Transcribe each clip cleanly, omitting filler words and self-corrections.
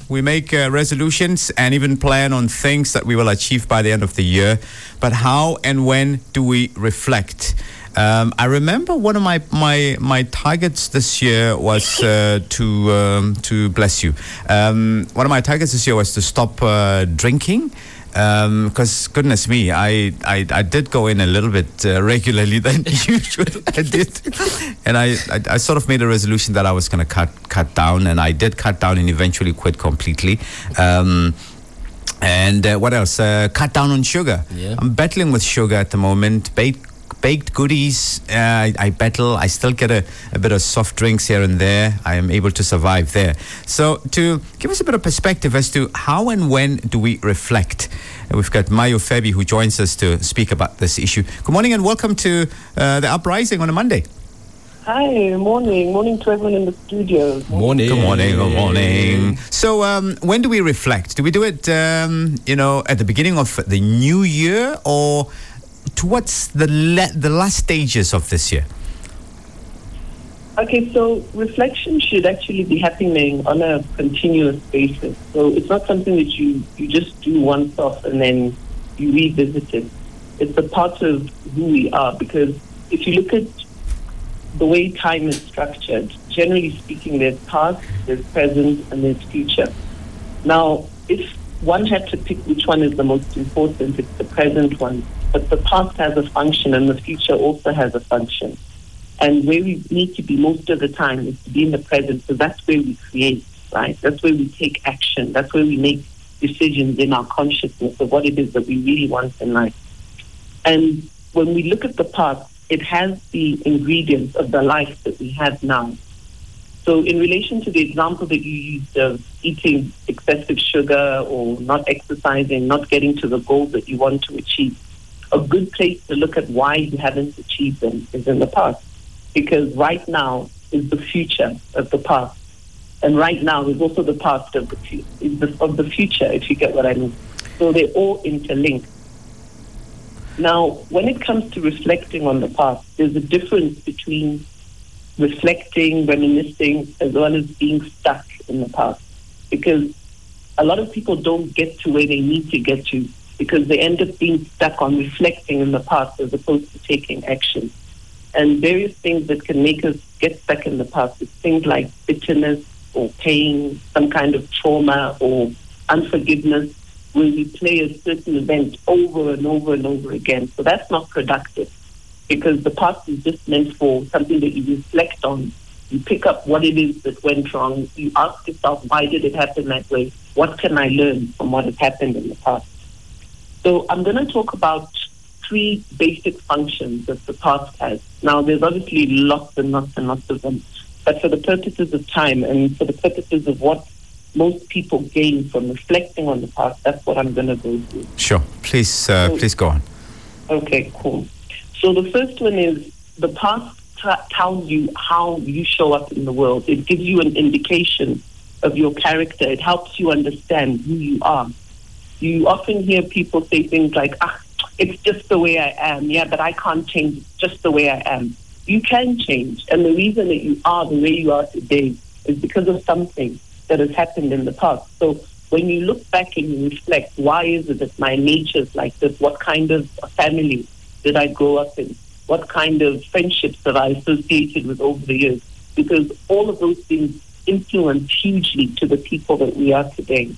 We make resolutions and even plan on things that we will achieve by the end of the year. But how and when do we reflect? I remember one of my targets this year was to bless you. One of my targets this year was to stop drinking. Because goodness me, I did go in a little bit regularly than usual. I did, and I sort of made a resolution that I was going to cut down, and I did cut down and eventually quit completely. And what else? Cut down on sugar. Yeah. I'm battling with sugar at the moment. Baked goodies, I battle. I still get a bit of soft drinks here and there. I am able to survive there. So to give us a bit of perspective as to how and when do we reflect, we've got Mayo Febi who joins us to speak about this issue. Good morning and welcome to the Uprising on a Monday. Hi, morning to everyone in the studio. Morning. Good morning. So when do we reflect? Do we do it, at the beginning of the new year or towards the last stages of this year? Okay, so reflection should actually be happening on a continuous basis. So it's not something that you just do once off and then you revisit it. It's a part of who we are, because if you look at the way time is structured, generally speaking, there's past, there's present, and there's future. Now, if one had to pick which one is the most important, it's the present one. But the past has a function and the future also has a function. And where we need to be most of the time is to be in the present, so that's where we create, right? That's where we take action. That's where we make decisions in our consciousness of what it is that we really want in life. And when we look at the past, it has the ingredients of the life that we have now. So in relation to the example that you used of eating excessive sugar or not exercising, not getting to the goals that you want to achieve, a good place to look at why you haven't achieved them is in the past. Because right now is the future of the past. And right now is also the past of the future, if you get what I mean. So they're all interlinked. Now, when it comes to reflecting on the past, there's a difference between reflecting, reminiscing, as well as being stuck in the past. Because a lot of people don't get to where they need to get to because they end up being stuck on reflecting in the past as opposed to taking action. And various things that can make us get stuck in the past is things like bitterness or pain, some kind of trauma or unforgiveness, where we play a certain event over and over and over again. So that's not productive, because the past is just meant for something that you reflect on. You pick up what it is that went wrong. You ask yourself, why did it happen that way? What can I learn from what has happened in the past? So I'm going to talk about 3 basic functions that the past has. Now, there's obviously lots and lots and lots of them, but for the purposes of time and for the purposes of what most people gain from reflecting on the past, that's what I'm going to go through. Sure. Please go on. Okay, cool. So the first one is the past tells you how you show up in the world. It gives you an indication of your character. It helps you understand who you are. You often hear people say things like, it's just the way I am. Yeah, but I can't change. It's just the way I am. You can change. And the reason that you are the way you are today is because of something that has happened in the past. So when you look back and you reflect, why is it that my nature is like this? What kind of family did I grow up in? What kind of friendships have I associated with over the years? Because all of those things influence hugely to the people that we are today.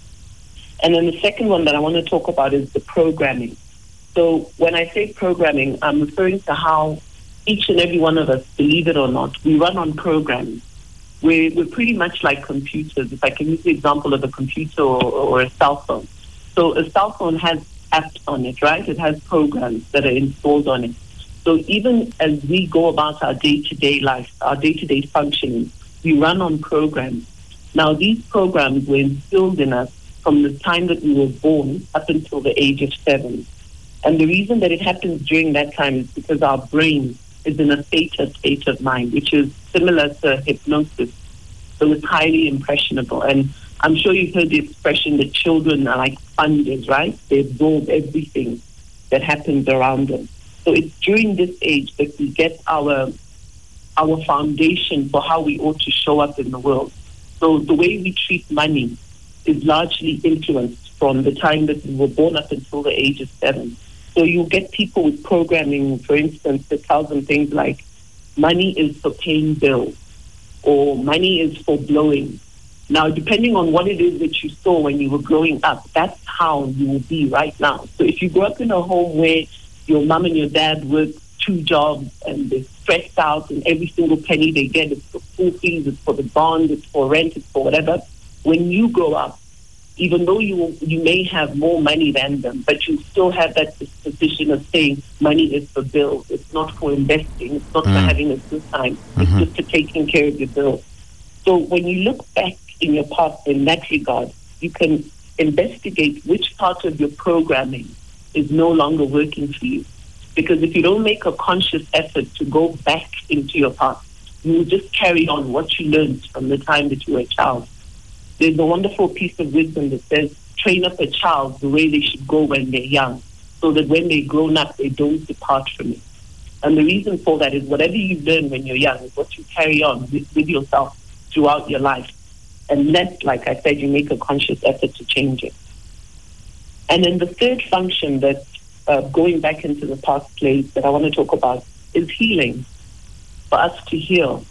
And then the second one that I want to talk about is the programming. So when I say programming, I'm referring to how each and every one of us, believe it or not, we run on programs. We're pretty much like computers. If I can use the example of a computer or a cell phone. So a cell phone has apps on it, right? It has programs that are installed on it. So even as we go about our day-to-day life, our day-to-day functioning, we run on programs. Now, these programs were instilled in us from the time that we were born up until the age of 7. And the reason that it happens during that time is because our brain is in a theta state of mind, which is similar to hypnosis. So it's highly impressionable. And I'm sure you've heard the expression that children are like sponges, right? They absorb everything that happens around them. So it's during this age that we get our foundation for how we ought to show up in the world. So the way we treat money is largely influenced from the time that we were born up until the age of 7. So you get people with programming, for instance, that tells them things like, money is for paying bills, or money is for blowing. Now, depending on what it is that you saw when you were growing up, that's how you will be right now. So if you grew up in a home where your mom and your dad work 2 jobs and they're stressed out and every single penny they get is for school fees, it's for the bond, it's for rent, it's for whatever, when you grow up, even though you may have more money than them, but you still have that disposition of saying money is for bills. It's not for investing. It's not for having a good time. It's just for taking care of your bills. So when you look back in your past in that regard, you can investigate which part of your programming is no longer working for you. Because if you don't make a conscious effort to go back into your past, you will just carry on what you learned from the time that you were a child. There's a wonderful piece of wisdom that says, train up a child the way they should go when they're young, so that when they're grown up, they don't depart from it. And the reason for that is whatever you learn when you're young is what you carry on with yourself throughout your life. Unless, like I said, you make a conscious effort to change it. And then the third function that going back into the past place that I want to talk about is healing, for us to heal.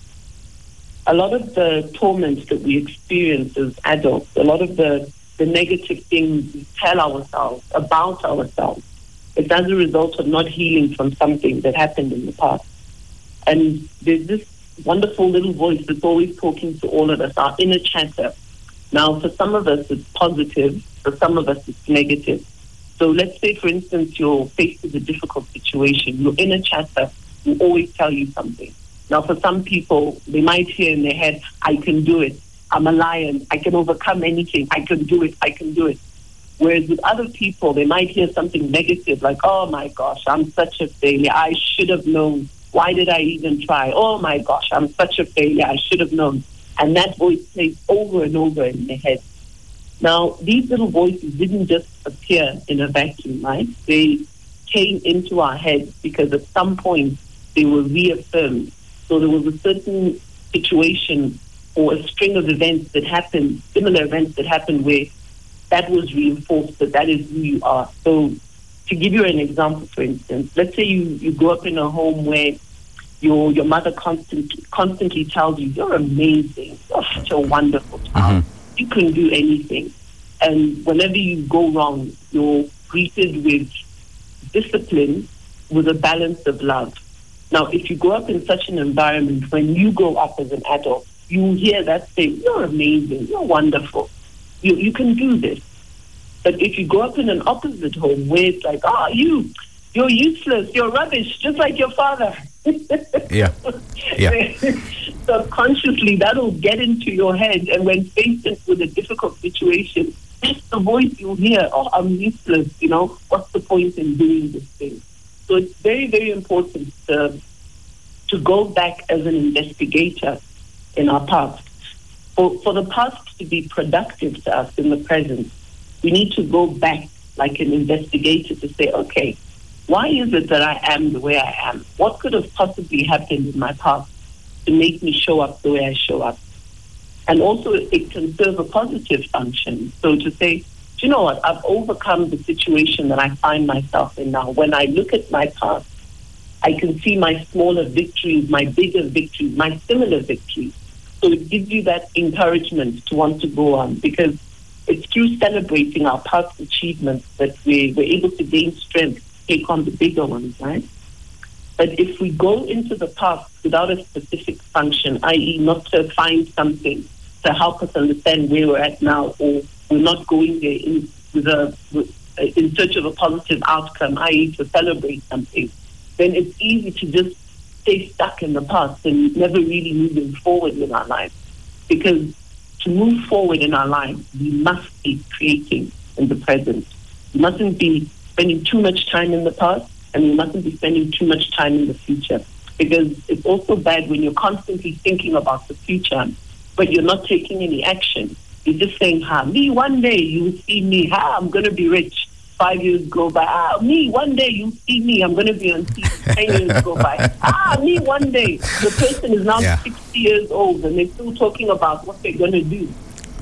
A lot of the torments that we experience as adults, a lot of the negative things we tell ourselves about ourselves, it's as a result of not healing from something that happened in the past. And there's this wonderful little voice that's always talking to all of us, our inner chatter. Now, for some of us, it's positive. For some of us, it's negative. So let's say, for instance, you're faced with a difficult situation. Your inner chatter will always tell you something. Now, for some people, they might hear in their head, I can do it. I'm a lion. I can overcome anything. I can do it. I can do it. Whereas with other people, they might hear something negative like, oh, my gosh, I'm such a failure. I should have known. Why did I even try? Oh, my gosh, I'm such a failure. I should have known. And that voice plays over and over in their head. Now, these little voices didn't just appear in a vacuum, right? They came into our heads because at some point they were reaffirmed. So there was a certain situation or a string of events that happened, similar events that happened where that was reinforced, that is who you are. So to give you an example, for instance, let's say you grew up in a home where your mother constantly tells you, you're amazing, you're such a wonderful child, you can do anything. And whenever you go wrong, you're greeted with discipline with a balance of love. Now, if you grow up in such an environment, when you grow up as an adult, you hear that saying, you're amazing, you're wonderful, you can do this. But if you grow up in an opposite home where it's like, you're useless, you're rubbish, just like your father. Yeah. Subconsciously, that'll get into your head. And when faced with a difficult situation, that's the voice you hear. Oh, I'm useless, what's the point in doing this thing? So it's very, very important to go back as an investigator in our past. For the past to be productive to us in the present, we need to go back like an investigator to say, okay, why is it that I am the way I am? What could have possibly happened in my past to make me show up the way I show up? And also it can serve a positive function. So to say, do you know what? I've overcome the situation that I find myself in now. When I look at my past, I can see my smaller victories, my bigger victories, my similar victories. So it gives you that encouragement to want to go on, because it's through celebrating our past achievements that we're able to gain strength, take on the bigger ones, right? But if we go into the past without a specific function, i.e. not to find something to help us understand where we're at now, or we're not going there in search of a positive outcome, i.e. to celebrate something, then it's easy to just stay stuck in the past and never really moving forward in our lives. Because to move forward in our lives, we must be creating in the present. We mustn't be spending too much time in the past, and we mustn't be spending too much time in the future. Because it's also bad when you're constantly thinking about the future, but you're not taking any action. You're just saying, me, one day you will see me, I'm going to be rich. 5 years go by, me, one day you see me, I'm going to be on TV. 10 years go by, me, one day. The person is now 60 years old and they're still talking about what they're going to do.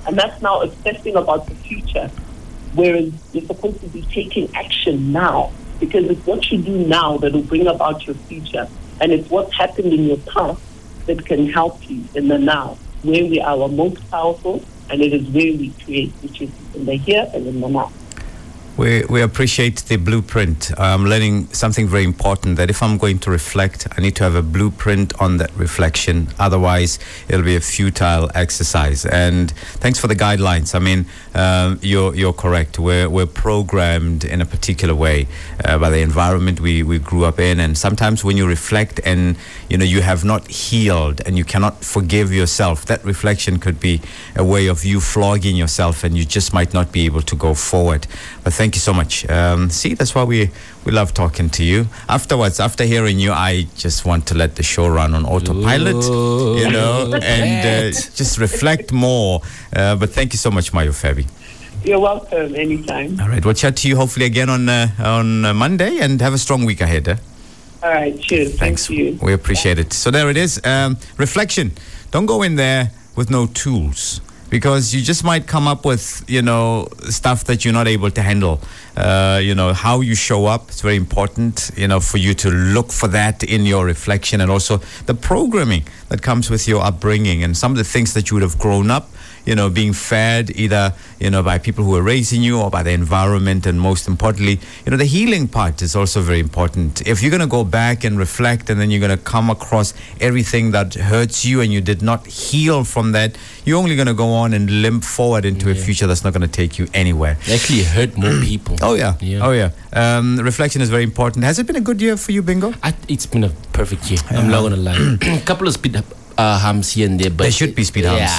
And that's now obsessing about the future, whereas you're supposed to be taking action now, because it's what you do now that will bring about your future. And it's what's happened in your past that can help you in the now, where we are our most powerful, and it is where we create, which is in the here and in the now. We appreciate the blueprint. I'm learning something very important, that if I'm going to reflect, I need to have a blueprint on that reflection. Otherwise, it'll be a futile exercise. And thanks for the guidelines. I mean, you're correct. We're programmed in a particular way by the environment we grew up in. And sometimes when you reflect and, you have not healed and you cannot forgive yourself, that reflection could be a way of you flogging yourself, and you just might not be able to go forward. But thank you so much. See, that's why we love talking to you. Afterwards, after hearing you, I just want to let the show run on autopilot, and just reflect more. But thank you so much, Mayo Fabi. You're welcome, anytime. All right, we'll chat to you hopefully again on Monday, and have a strong week ahead. All right, cheers. Thanks. Thank you. We appreciate it. So there it is. Reflection. Don't go in there with no tools, because you just might come up with, stuff that you're not able to handle. How you show up, it's very important, for you to look for that in your reflection, and also the programming that comes with your upbringing and some of the things that you would have grown up, being fed either, by people who are raising you or by the environment. And most importantly, the healing part is also very important. If you're going to go back and reflect, and then you're going to come across everything that hurts you and you did not heal from that, you're only going to go on and limp forward into a future that's not going to take you anywhere. Actually hurt more people. Oh yeah. Reflection is very important. Has it been a good year for you, Bingo? It's been a perfect year. I'm not going to lie. A couple of speed humps here and there, but there should be speed humps.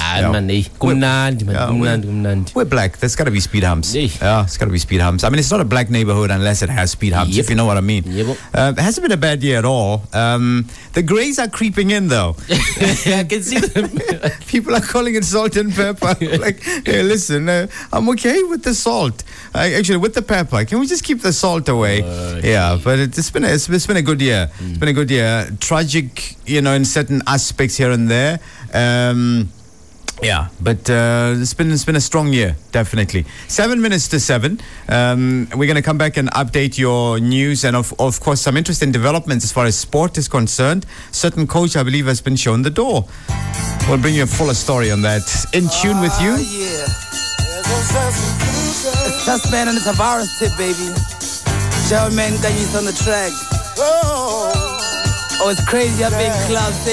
We're black. There's got to be speed humps. Yeah, it's got to be speed humps. I mean, it's not a black neighborhood unless it has speed humps, if you know what I mean. It hasn't been a bad year at all. The greys are creeping in, though. I can see them. People are calling it salt and pepper. Like, hey, listen, I'm okay with the salt. Actually, with the pepper. Can we just keep the salt away? Yeah, but it's been a good year. It's been a good year. Tragic, in certain aspects here and there. But it's been a strong year, definitely. 7 minutes to 7. We're going to come back and update your news, and of course some interesting developments as far as sport is concerned. Certain coach, I believe, has been shown the door. We'll bring you a fuller story on that. In tune with you. It's Sussman and the Tavares tip, baby. German Ganyis on the track. Oh, it's crazy up in clubs.